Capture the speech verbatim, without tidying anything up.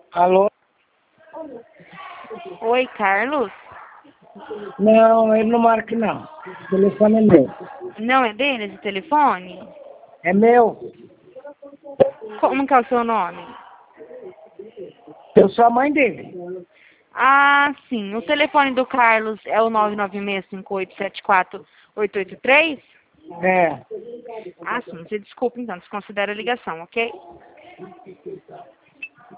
Alô? Oi, Carlos? Não, ele não marca não. O telefone é meu. Não é dele esse telefone? É meu. Como que é o seu nome? Eu sou a mãe dele. Ah, sim. O telefone do Carlos é o nove nove seis, cinco oito sete quatro, oito oito três? É. Ah, sim. Você desculpa, então. Desconsidera a ligação, ok?